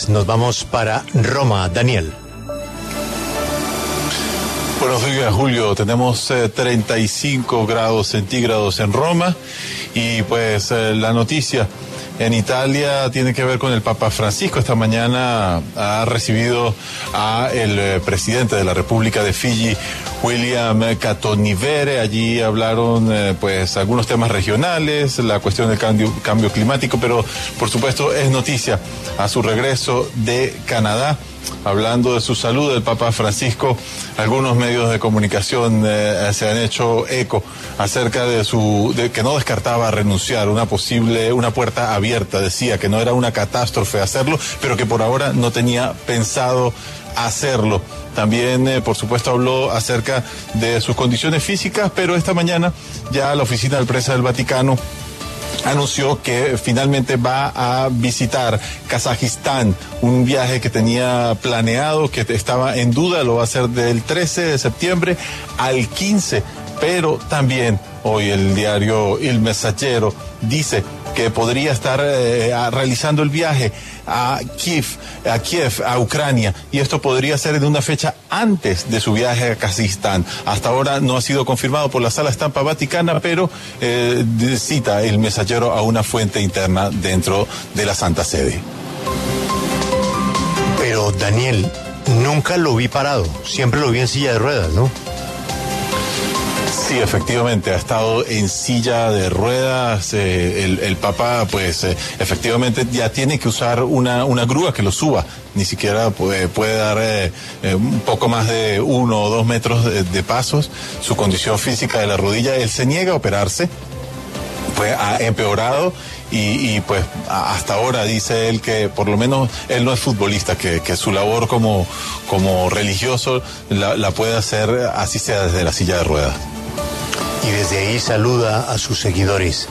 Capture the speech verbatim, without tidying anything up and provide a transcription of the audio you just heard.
días. Nos vamos para Roma. Daniel. Buenos días, Julio. Tenemos eh, treinta y cinco grados centígrados en Roma y pues eh, la noticia en Italia tiene que ver con el Papa Francisco. Esta mañana ha recibido a el eh, presidente de la República de Fiji, William Katonivere. Allí hablaron eh, pues algunos temas regionales, la cuestión del cambio, cambio climático, pero por supuesto es noticia a su regreso de Canadá. Hablando de su salud, el Papa Francisco, algunos medios de comunicación eh, se han hecho eco acerca de su, de que no descartaba renunciar, una posible, una puerta abierta, decía que no era una catástrofe hacerlo, pero que por ahora no tenía pensado hacerlo. También, eh, por supuesto, habló acerca de sus condiciones físicas, pero esta mañana ya la oficina de prensa del Vaticano anunció que finalmente va a visitar Kazajistán, un viaje que tenía planeado, que estaba en duda, lo va a hacer del trece de septiembre al quince, pero también hoy el diario El Messaggero dice que podría estar eh, realizando el viaje a Kiev, a Kiev, a Ucrania, y esto podría ser en una fecha antes de su viaje a Kazajistán. Hasta ahora no ha sido confirmado por la Sala Estampa Vaticana, pero eh, cita El Messaggero a una fuente interna dentro de la Santa Sede. Pero Daniel, nunca lo vi parado, siempre lo vi en silla de ruedas, ¿no? Sí, efectivamente, ha estado en silla de ruedas. Eh, el, el Papa, pues, eh, efectivamente ya tiene que usar una, una grúa que lo suba. Ni siquiera puede, puede dar eh, eh, un poco más de uno o dos metros de, de pasos. Su condición física de la rodilla, él se niega a operarse, pues ha empeorado. Y, y pues hasta ahora dice él que por lo menos él no es futbolista, que, que su labor como, como religioso la, la puede hacer así sea desde la silla de ruedas. Y desde ahí saluda a sus seguidores.